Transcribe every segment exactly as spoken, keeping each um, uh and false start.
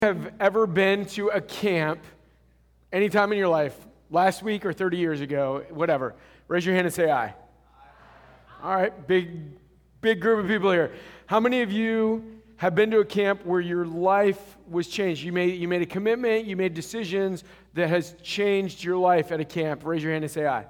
Have ever been to a camp anytime in your life, last week or thirty years ago, whatever? Raise your hand and say aye. All right, big, big group of people here. How many of you have been to a camp where your life was changed? You made, you made a commitment, you made decisions that has changed your life at a camp. Raise your hand and say aye.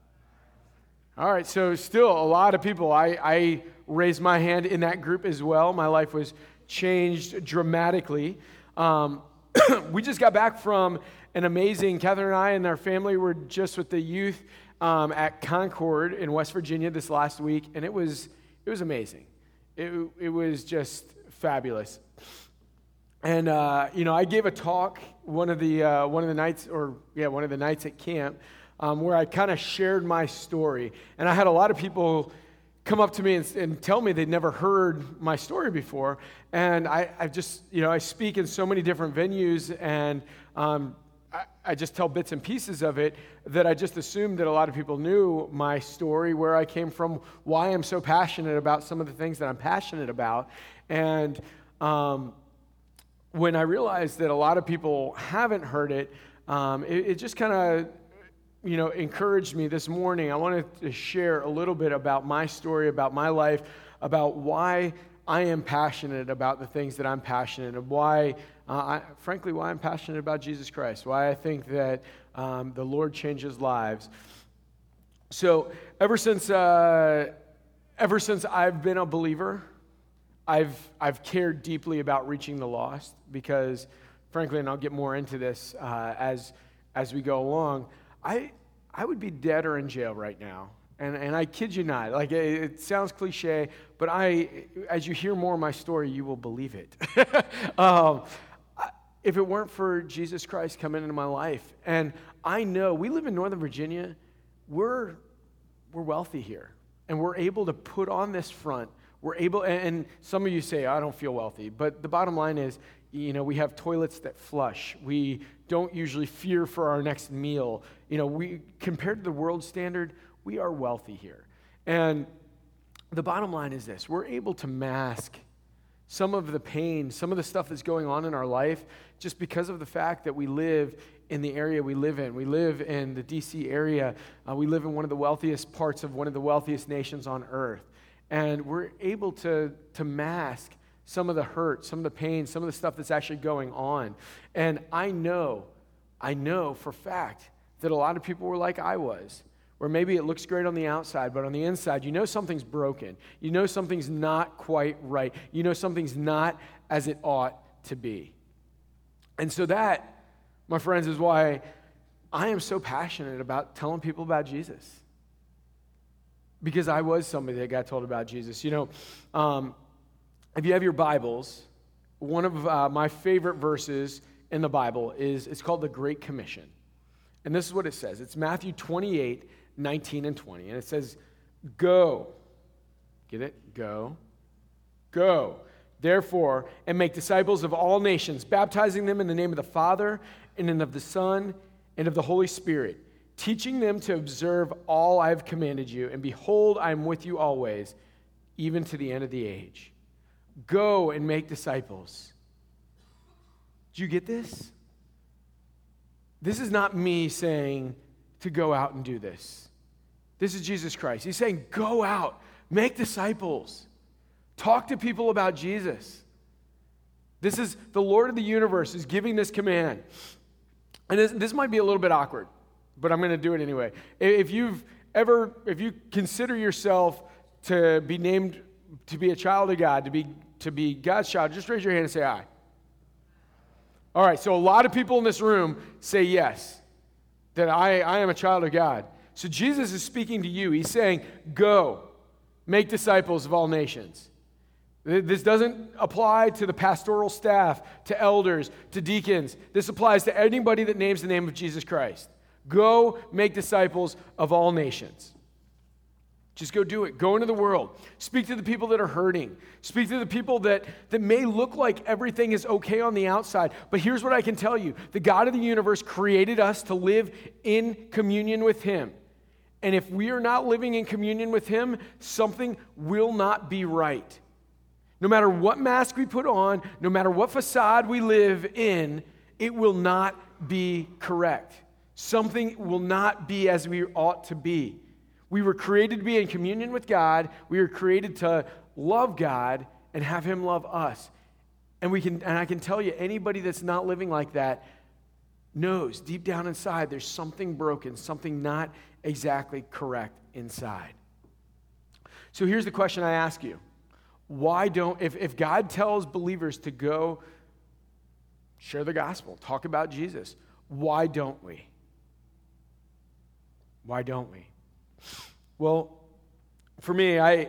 All right, so still a lot of people. I, I raised my hand in that group as well. My life was changed dramatically. Um, we just got back from an amazing, Catherine and I and our family were just with the youth um, at Concord in West Virginia this last week, and it was it was amazing. It, it was just fabulous. And, uh, you know, I gave a talk one of the uh, one of the nights, or yeah, one of the nights at camp, um, where I kind of shared my story. And I had a lot of people come up to me and, and tell me they'd never heard my story before. And I, I just, you know, I speak in so many different venues, and um, I, I just tell bits and pieces of it that I just assumed that a lot of people knew my story, where I came from, why I'm so passionate about some of the things that I'm passionate about. And um, when I realized that a lot of people haven't heard it, um, it, it just kind of, you know, encouraged me this morning. I wanted to share a little bit about my story, about my life, about why I am passionate about the things that I'm passionate of, why, uh, I, frankly, why I'm passionate about Jesus Christ, why I think that um, the Lord changes lives. So ever since, uh, ever since I've been a believer, I've I've cared deeply about reaching the lost because, frankly, and I'll get more into this uh, as as we go along, I I would be dead or in jail right now. And and I kid you not. Like, it, it sounds cliche, but I, as you hear more of my story, you will believe it. um, I, if it weren't for Jesus Christ coming into my life, and I know we live in Northern Virginia, we're we're wealthy here, and we're able to put on this front. We're able, and, and some of you say, I don't feel wealthy, but the bottom line is, you know, we have toilets that flush. We don't usually fear for our next meal. You know, we compared to the world standard, we are wealthy here. And the bottom line is this: we're able to mask some of the pain, some of the stuff that's going on in our life, just because of the fact that we live in the area we live in. We live in the D C area. Uh, we live in one of the wealthiest parts of one of the wealthiest nations on earth. And we're able to, to mask some of the hurt, some of the pain, some of the stuff that's actually going on. And I know, I know for fact that a lot of people were like I was, where maybe it looks great on the outside, but on the inside, you know something's broken. You know something's not quite right. You know something's not as it ought to be. And so that, my friends, is why I am so passionate about telling people about Jesus. Because I was somebody that got told about Jesus. You know, um, if you have your Bibles, one of uh, my favorite verses in the Bible is, it's called the Great Commission. And this is what it says. It's Matthew twenty-eight, nineteen and twenty. And it says, go. Get it? Go. Go. Therefore, and make disciples of all nations, baptizing them in the name of the Father, and in of the Son, and of the Holy Spirit, teaching them to observe all I have commanded you, and behold, I am with you always, even to the end of the age. Go and make disciples. Do you get this? This is not me saying to go out and do this. This is Jesus Christ. He's saying, go out, make disciples. Talk to people about Jesus. This is the Lord of the universe is giving this command. And this, this might be a little bit awkward, but I'm going to do it anyway. If you've ever, if you consider yourself to be named, to be a child of God, to be to be God's child, just raise your hand and say aye. All right, so a lot of people in this room say yes, that I, I am a child of God. So Jesus is speaking to you. He's saying, go, make disciples of all nations. This doesn't apply to the pastoral staff, to elders, to deacons. This applies to anybody that names the name of Jesus Christ. Go make disciples of all nations. Just go do it. Go into the world. Speak to the people that are hurting. Speak to the people that, that may look like everything is okay on the outside. But here's what I can tell you. The God of the universe created us to live in communion with Him. And if we are not living in communion with Him, something will not be right. No matter what mask we put on, no matter what facade we live in, it will not be correct. Something will not be as we ought to be. We were created to be in communion with God. We were created to love God and have Him love us. And we can, and I can tell you, anybody that's not living like that knows deep down inside there's something broken, something not exactly correct inside. So here's the question I ask you. Why don't, if, if God tells believers to go share the gospel, talk about Jesus, why don't we? Why don't we? Well, for me, I,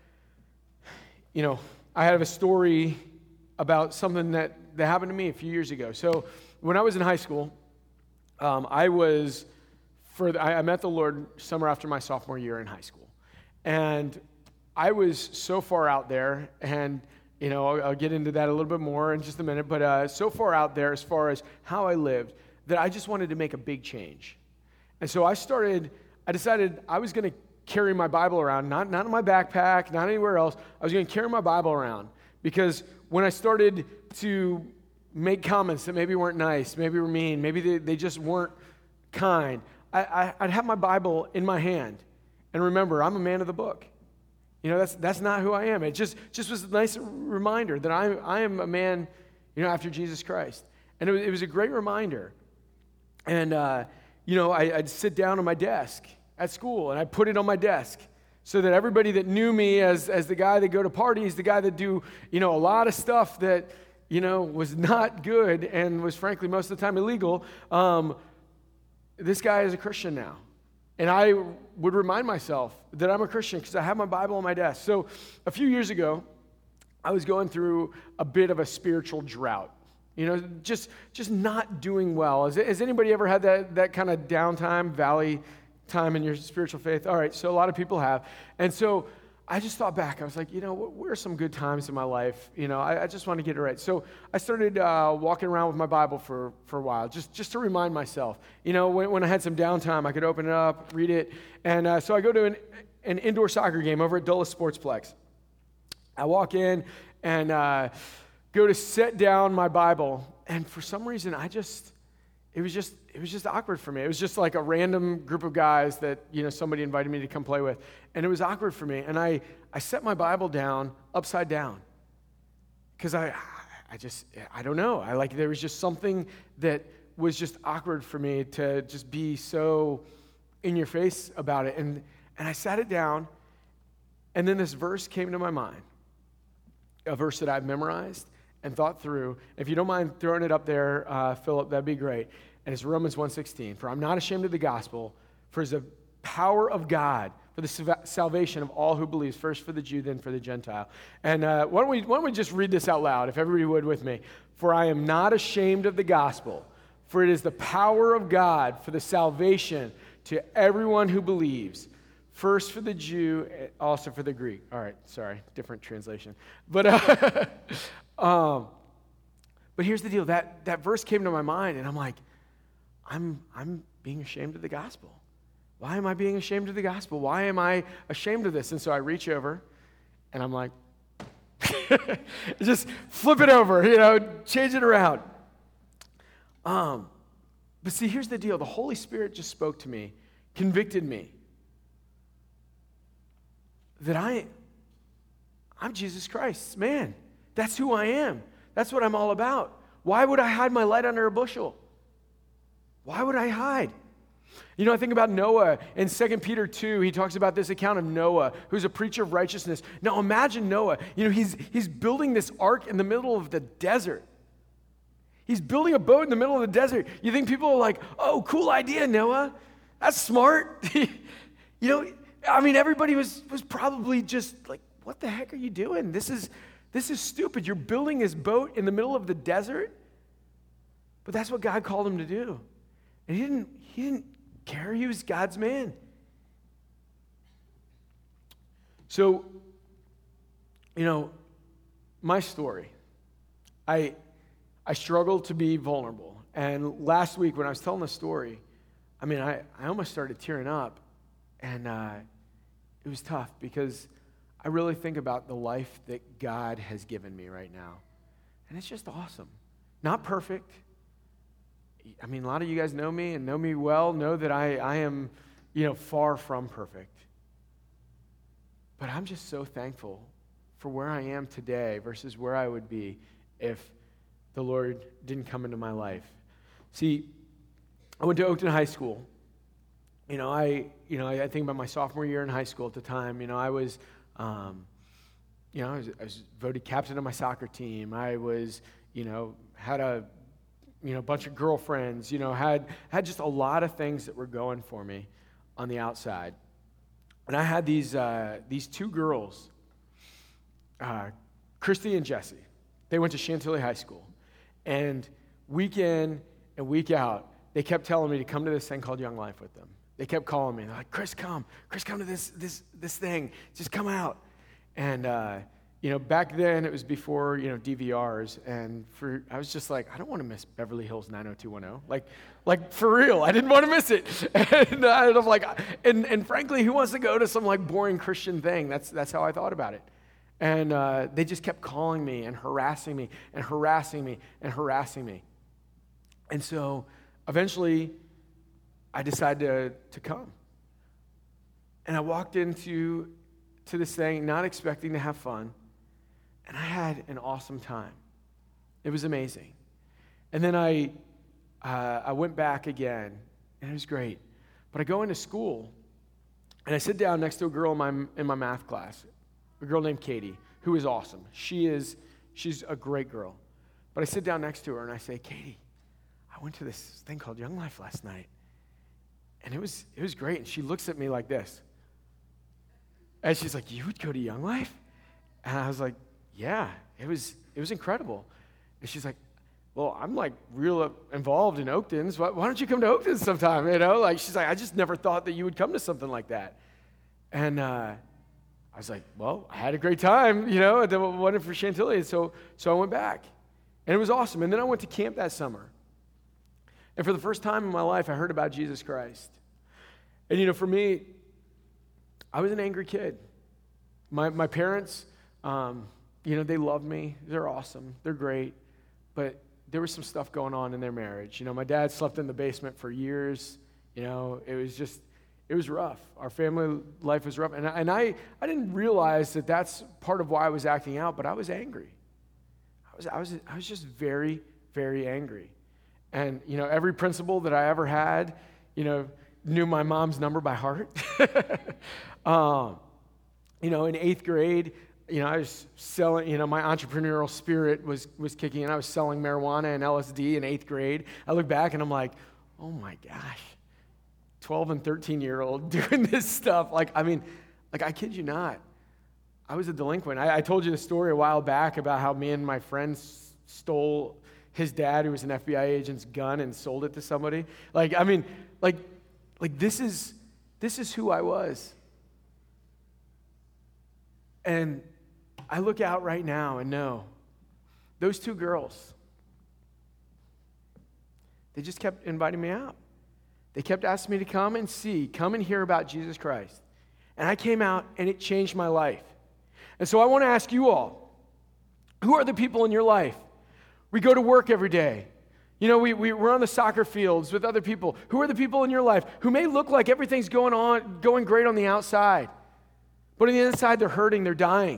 you know, I have a story about something that, that happened to me a few years ago. So when I was in high school, um, I was, for the, I, I met the Lord summer after my sophomore year in high school. And I was so far out there, and, you know, I'll, I'll get into that a little bit more in just a minute, but uh, so far out there as far as how I lived that I just wanted to make a big change. And so I started, I decided I was going to carry my Bible around, not, not in my backpack, not anywhere else. I was going to carry my Bible around because when I started to make comments that maybe weren't nice, maybe were mean, maybe they, they just weren't kind, I, I, I'd have my Bible in my hand. And remember, I'm a man of the book. You know, that's that's not who I am. It just, just was a nice reminder that I, I am a man, you know, after Jesus Christ. And it was, it was a great reminder. And, uh, you know, I, I'd sit down on my desk at school, and I'd put it on my desk so that everybody that knew me as, as the guy that go to parties, the guy that do, you know, a lot of stuff that, you know, was not good and was frankly most of the time illegal, um, this guy is a Christian now. And I would remind myself that I'm a Christian because I have my Bible on my desk. So a few years ago, I was going through a bit of a spiritual drought. You know, just just not doing well. Has, has anybody ever had that, that kind of downtime, valley time in your spiritual faith? All right, so a lot of people have. And so I just thought back. I was like, you know, where are some good times in my life? You know, I, I just want to get it right. So I started uh, walking around with my Bible for, for a while, just, just to remind myself. You know, when, when I had some downtime, I could open it up, read it. And uh, so I go to an, an indoor soccer game over at Dulles Sportsplex. I walk in and uh, go to set down my Bible. And for some reason, I just, it was just, it was just awkward for me. It was just like a random group of guys that, you know, somebody invited me to come play with. And it was awkward for me. And I, I set my Bible down upside down. Because I, I just, I don't know. I like, there was just something that was just awkward for me to just be so in your face about it. And, and I sat it down. And then this verse came to my mind. A verse that I've memorized and thought through. If you don't mind throwing it up there, uh, Philip, that'd be great. And it's Romans one sixteen. For I'm not ashamed of the gospel, for it's the power of God for the salvation of all who believes, first for the Jew, then for the Gentile. And uh, why don't we why don't we just read this out loud, if everybody would with me? For I am not ashamed of the gospel, for it is the power of God for the salvation to everyone who believes, first for the Jew, also for the Greek. All right, sorry, different translation. But uh, um, but here's the deal. That that verse came to my mind, and I'm like, I'm I'm being ashamed of the gospel. Why am I being ashamed of the gospel? Why am I ashamed of this? And so I reach over, and I'm like, just flip it over, you know, change it around. Um, but see, here's the deal. The Holy Spirit just spoke to me, convicted me, that I, I'm Jesus Christ's man. That's who I am. That's what I'm all about. Why would I hide my light under a bushel? Why would I hide? You know, I think about Noah in Second Peter two. He talks about this account of Noah, who's a preacher of righteousness. Now imagine Noah. You know, he's, he's building this ark in the middle of the desert. He's building a boat in the middle of the desert. You think people are like, oh, cool idea, Noah. That's smart. You know, I mean, everybody was, was probably just like, what the heck are you doing? This is, this is stupid. You're building this boat in the middle of the desert. But that's what God called him to do. And he didn't, he didn't care. He was God's man. So, you know, my story, I I struggled to be vulnerable. And last week when I was telling the story, I mean, I, I almost started tearing up. And uh, it was tough because I really think about the life that God has given me right now. And it's just awesome. Not perfect. I mean, a lot of you guys know me and know me well, know that I, I am, you know, far from perfect. But I'm just so thankful for where I am today versus where I would be if the Lord didn't come into my life. See, I went to Oakton High School. You know, I, you know, I think about my sophomore year in high school at the time. You know, I was, um, you know, I was, I was voted captain of my soccer team. I was, you know, had a, you know, bunch of girlfriends. You know, had had just a lot of things that were going for me on the outside. And I had these uh, these two girls, uh, Christy and Jessie. They went to Chantilly High School, and week in and week out, they kept telling me to come to this thing called Young Life with them. They kept calling me. They're like, Chris, come. Chris, come to this this this thing. Just come out. And, uh, you know, back then it was before, you know, D V Rs. And for I was just like, I don't want to miss Beverly Hills nine oh two one oh. Like, like for real, I didn't want to miss it. And, uh, and I'm like, and, and frankly, who wants to go to some, like, boring Christian thing? That's, that's how I thought about it. And uh, they just kept calling me and harassing me and harassing me and harassing me. And so eventually I decided to, to come. And I walked into to this thing not expecting to have fun. And I had an awesome time. It was amazing. And then I uh, I went back again, and it was great. But I go into school, and I sit down next to a girl in my in my math class, a girl named Katie, who is awesome. She is she's a great girl. But I sit down next to her, and I say, Katie, I went to this thing called Young Life last night, and it was it was great. And she looks at me like this. And she's like, you would go to Young Life? And I was like, yeah, it was it was incredible. And she's like, well, I'm like real involved in Oakton's. Why, why don't you come to Oakton's sometime? You know, like she's like, I just never thought that you would come to something like that. And uh, I was like, well, I had a great time, you know, at the one for Chantilly. So so I went back, and it was awesome. And then I went to camp that summer. And for the first time in my life, I heard about Jesus Christ. And you know, for me, I was an angry kid. My my parents, um, you know, they love me. They're awesome. They're great. But there was some stuff going on in their marriage. You know, my dad slept in the basement for years. You know, it was just, it was rough. Our family life was rough. And I, and I, I didn't realize that that's part of why I was acting out, but I was angry. I was, I was, I was just very, very angry. And, you know, every principal that I ever had, you know, knew my mom's number by heart. um, you know, in eighth grade, you know, I was selling, you know, my entrepreneurial spirit was was kicking in. I was selling marijuana and L S D in eighth grade. I look back and I'm like, oh my gosh, twelve and thirteen-year-old doing this stuff. Like, I mean, like, I kid you not. I was a delinquent. I, I told you the story a while back about how me and my friends stole his dad, who was an F B I agent's gun, and sold it to somebody. Like, I mean, like, like this is this is who I was. And I look out right now and know those two girls, they just kept inviting me out. They kept asking me to come and see, come and hear about Jesus Christ. And I came out, and it changed my life. And so I want to ask you all, who are the people in your life? We go to work every day. You know, we, we, we're on the soccer fields with other people. Who are the people in your life who may look like everything's going on, going great on the outside, but on the inside they're hurting, they're dying?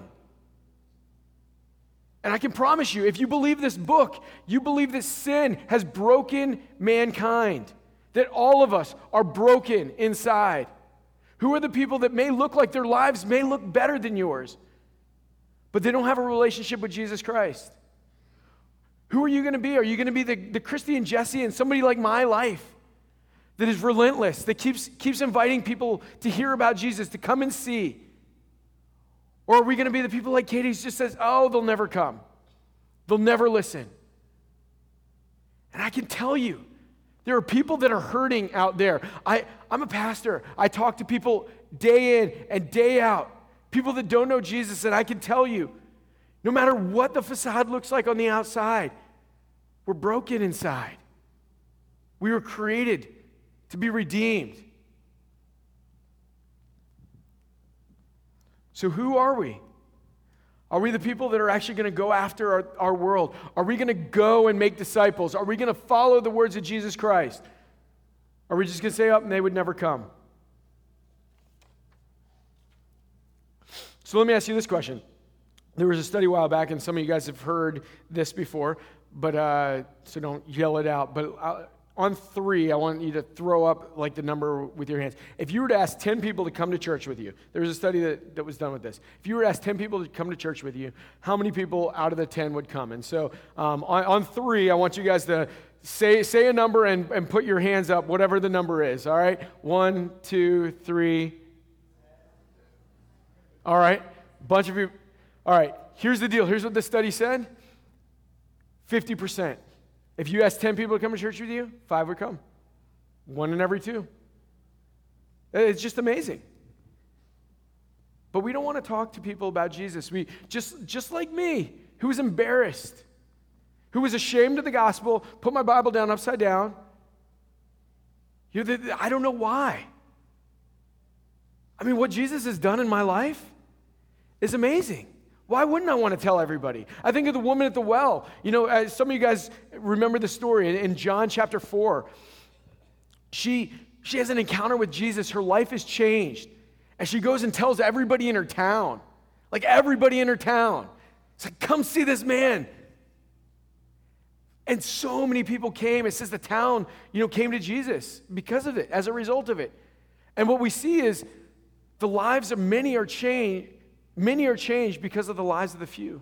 And I can promise you, if you believe this book, you believe that sin has broken mankind, that all of us are broken inside. Who are the people that may look like their lives may look better than yours, but they don't have a relationship with Jesus Christ? Who are you going to be? Are you going to be the, the Christy and Jessie and somebody like my life that is relentless, that keeps, keeps inviting people to hear about Jesus, to come and see? Or are we going to be the people like Katie who just says, oh, they'll never come. They'll never listen. And I can tell you, there are people that are hurting out there. I, I'm a pastor. I talk to people day in and day out, people that don't know Jesus, and I can tell you, no matter what the facade looks like on the outside, we're broken inside. We were created to be redeemed. So who are we? Are we the people that are actually going to go after our, our world? Are we going to go and make disciples? Are we going to follow the words of Jesus Christ? Are we just going to say, oh, and they would never come? So let me ask you this question. There was a study a while back, and some of you guys have heard this before, but uh, so don't yell it out. But uh, on three, I want you to throw up like the number with your hands. If you were to ask ten people to come to church with you, there was a study that, that was done with this. If you were to ask ten people to come to church with you, how many people out of the ten would come? And so um, on, on three, I want you guys to say say a number and, and put your hands up, whatever the number is, all right? One, two, three. All right, bunch of you. All right, here's the deal. Here's what the study said. fifty percent. If you ask ten people to come to church with you, five would come. One in every two. It's just amazing. But we don't want to talk to people about Jesus. We just, just like me, who was embarrassed, who was ashamed of the gospel, put my Bible down upside down. You know, the, I don't know why. I mean, what Jesus has done in my life is amazing. Why wouldn't I want to tell everybody? I think of the woman at the well. You know, uh, some of you guys remember the story in, in John chapter four. She, she has an encounter with Jesus. Her life is changed. And she goes and tells everybody in her town. Like everybody in her town. It's like, come see this man. And so many people came. It says the town, you know, came to Jesus because of it, as a result of it. And what we see is the lives of many are changed. Many are changed because of the lives of the few.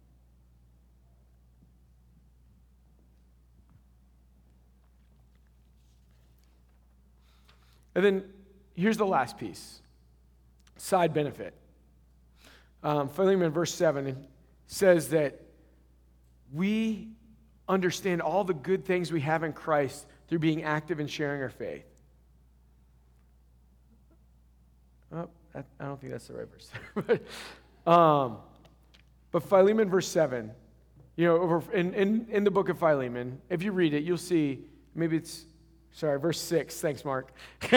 And then here's the last piece. Side benefit. Um, Philemon verse seven says that we understand all the good things we have in Christ through being active and sharing our faith. Oh, I, I don't think that's the right verse. but, um, but Philemon verse seven, you know, over in, in, in the book of Philemon, if you read it, you'll see, maybe it's, sorry, verse six. Thanks, Mark.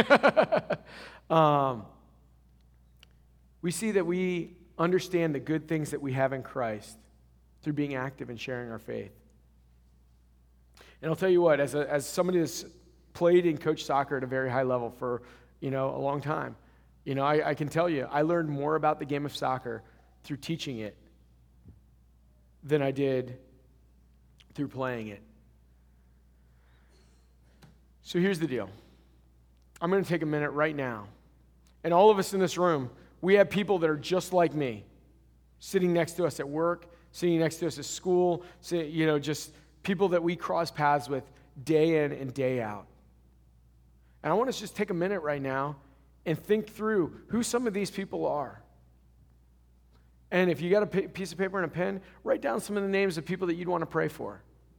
um, we see that we understand the good things that we have in Christ through being active and sharing our faith. And I'll tell you what, as a, as somebody that's played and coached soccer at a very high level for, you know, a long time, you know, I, I can tell you, I learned more about the game of soccer through teaching it than I did through playing it. So here's the deal. I'm going to take a minute right now. And all of us in this room, we have people that are just like me, sitting next to us at work, sitting next to us at school, you know, just people that we cross paths with day in and day out. And I want us to just take a minute right now and think through who some of these people are. And if you got a p- piece of paper and a pen, write down some of the names of people that you'd want to pray for.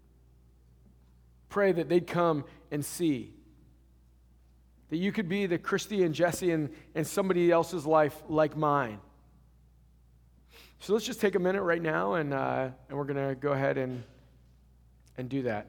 Pray that they'd come and see. That you could be the Christy and Jesse in, in somebody else's life like mine. So let's just take a minute right now, and uh, and we're going to go ahead and and do that.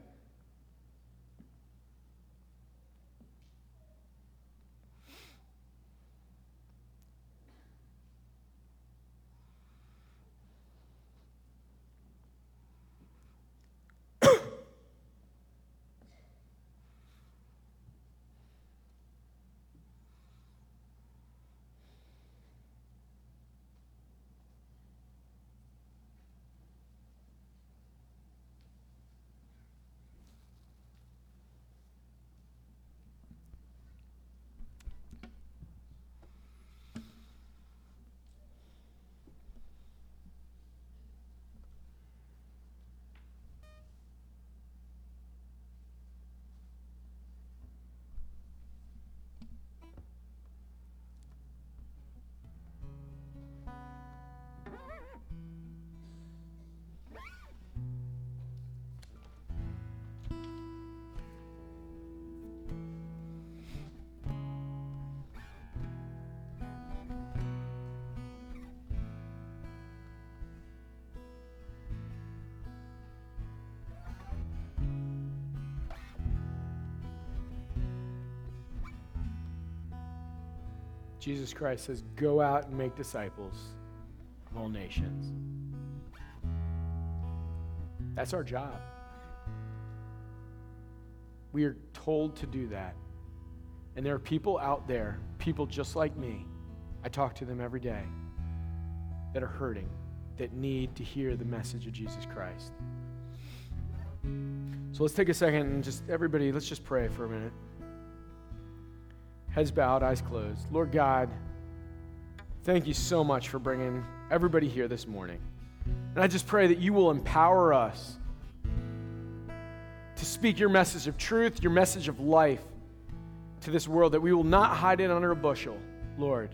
Jesus Christ says, go out and make disciples of all nations. That's our job. We are told to do that. And there are people out there, people just like me, I talk to them every day, that are hurting, that need to hear the message of Jesus Christ. So let's take a second and just, everybody, let's just pray for a minute. Heads bowed, eyes closed. Lord God, thank you so much for bringing everybody here this morning. And I just pray that you will empower us to speak your message of truth, your message of life to this world, that we will not hide it under a bushel, Lord.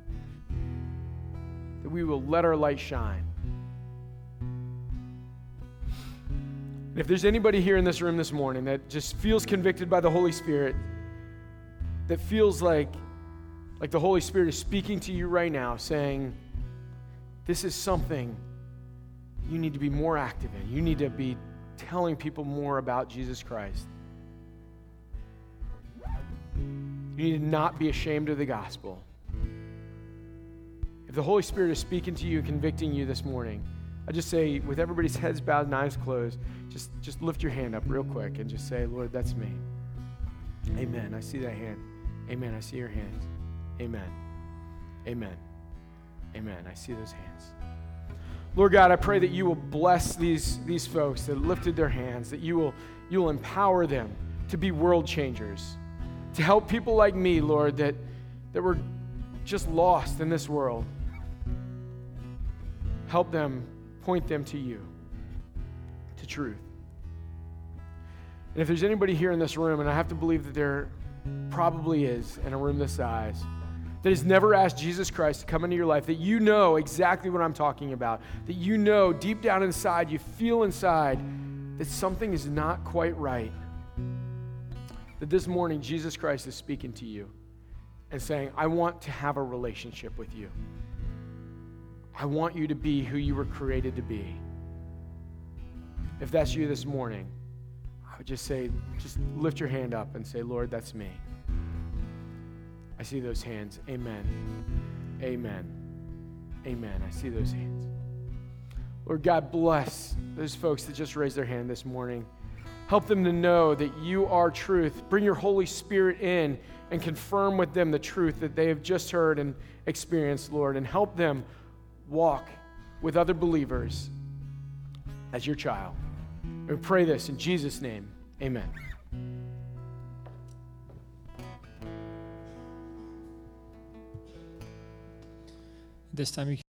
That we will let our light shine. And if there's anybody here in this room this morning that just feels convicted by the Holy Spirit, that feels like, like the Holy Spirit is speaking to you right now, saying, this is something you need to be more active in. You need to be telling people more about Jesus Christ. You need to not be ashamed of the gospel. If the Holy Spirit is speaking to you, convicting you this morning, I just say, with everybody's heads bowed and eyes closed, just, just lift your hand up real quick and just say, Lord, that's me. Amen. I see that hand. Amen. I see your hands. Amen. Amen. Amen. I see those hands. Lord God, I pray that you will bless these, these folks that lifted their hands, that you will, you will empower them to be world changers, to help people like me, Lord, that, that were just lost in this world. Help them, point them to you, to truth. And if there's anybody here in this room, and I have to believe that there probably is in a room this size, that has never asked Jesus Christ to come into your life, that you know exactly what I'm talking about, that you know deep down inside, you feel inside that something is not quite right, that this morning Jesus Christ is speaking to you and saying, I want to have a relationship with you. I want you to be who you were created to be. If that's you this morning, I would just say, just lift your hand up and say, Lord, that's me. I see those hands. Amen. Amen. Amen. I see those hands. Lord God, bless those folks that just raised their hand this morning. Help them to know that you are truth. Bring your Holy Spirit in and confirm with them the truth that they have just heard and experienced, Lord, and help them walk with other believers as your child. And we pray this in Jesus' name. Amen. This time you